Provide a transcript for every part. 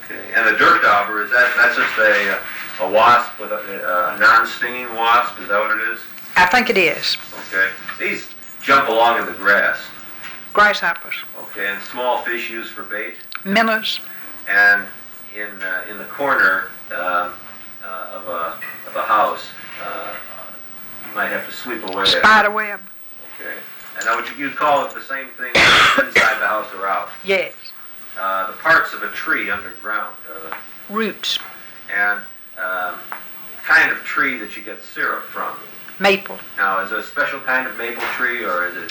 Okay. And the dirt dauber, that's just a wasp with a non-stinging wasp? Is that what it is? I think it is. Okay. These jump along in the grass. Grasshoppers. Okay. And small fish used for bait. Minnows. And in the corner of a house, you might have to sweep away. Spider web. Okay. And now you'd call it the same thing inside the house or out? Yes. The parts of a tree underground are the Roots. and kind of tree that you get syrup from. Maple. Now, is it a special kind of maple tree, or is it?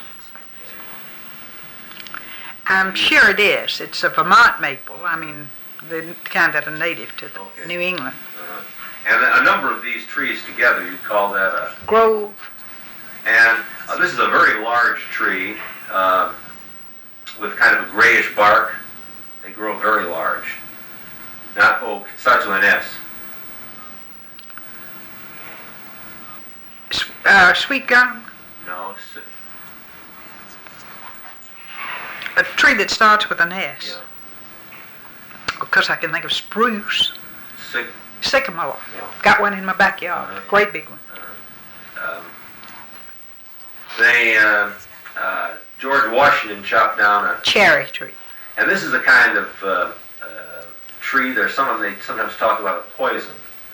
I'm sure it is. It's a Vermont maple. I mean, the kind that are native to New England. And a number of these trees together, you'd call that a grove. And this is a very large tree with kind of a grayish bark. They grow very large. Not oak. It starts with an S. Sweet gum. No. A tree that starts with an S. Yeah. Because I can think of spruce. Sycamore. Yeah. Got one in my backyard. Great big one. George Washington chopped down a cherry tree. And this is a kind of tree. There's they sometimes talk about a poison.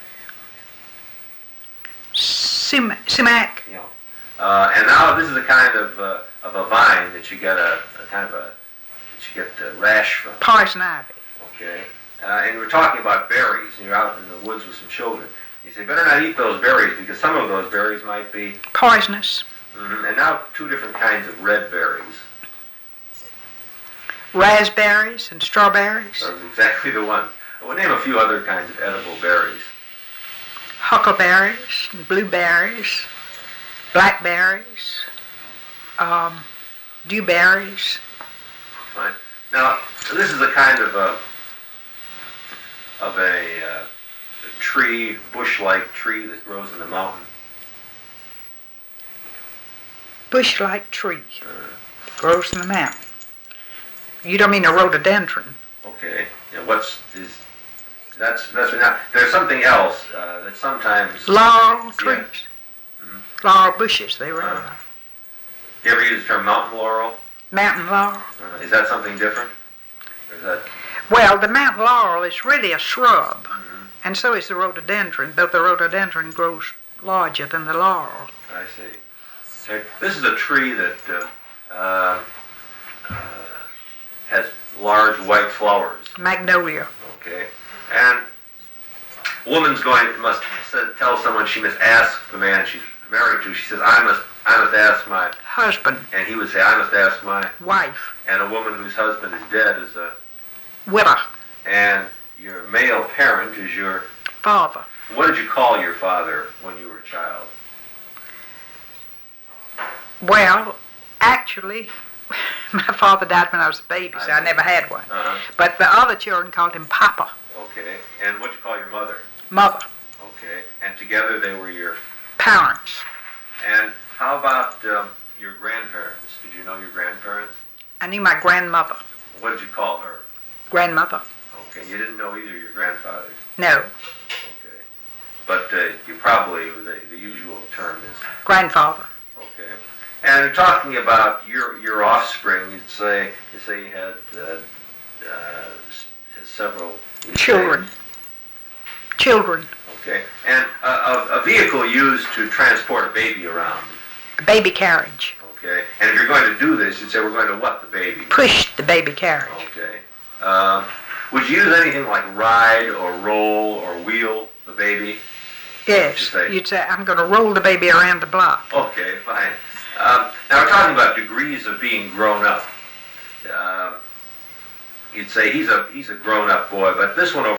Sumac. You know. And now this is a kind of a vine that you get a rash from. Poison ivy. Okay. And we're talking about berries, and you're out in the woods with some children. You say, better not eat those berries because some of those berries might be poisonous. Mm-hmm. And now two different kinds of red berries. Raspberries and strawberries. That's exactly the one. We'll name a few other kinds of edible berries. Huckleberries, blueberries, blackberries, dewberries. Fine. Now, this is a kind of a tree, bush-like tree that grows in the mountain. Bush-like tree grows in the mountain. You don't mean a rhododendron? Okay. Yeah, that's not. There's something else that sometimes. Laurel trees. Yeah. Mm-hmm. Laurel bushes. They were. You ever use the term mountain laurel? Mountain laurel. Is that something different? Or is that? Well, the mountain laurel is really a shrub, and so is the rhododendron, though the rhododendron grows larger than the laurel. I see. Okay. This is a tree that has large white flowers. Magnolia. Okay. And a woman's must tell someone she must ask the man she's married to. She says, I must ask my husband. And he would say, I must ask my wife. And a woman whose husband is dead is a widow. And your male parent is your father. What did you call your father when you were a child? Well, actually, my father died when I was a baby, so I never had one. But the other children called him Papa. Okay. And what did you call your mother? Mother. Okay. And together they were your parents. And how about your grandparents? Did you know your grandparents? I knew my grandmother. What did you call her? Grandmother. Okay. You didn't know either of your grandfathers? No. Okay. But you probably, the usual term is? Grandfather. Okay. And talking about your offspring, you say you had several children. Children. Okay. And a vehicle used to transport a baby around. A baby carriage. Okay. And if you're going to do this, you'd say we're going to what the baby? Push the baby carriage. Okay. Would you use anything like ride or roll or wheel the baby? Yes. You'd say I'm going to roll the baby around the block. Okay. Fine. Now we're talking about degrees of being grown up. You'd say he's a grown-up boy, but this one over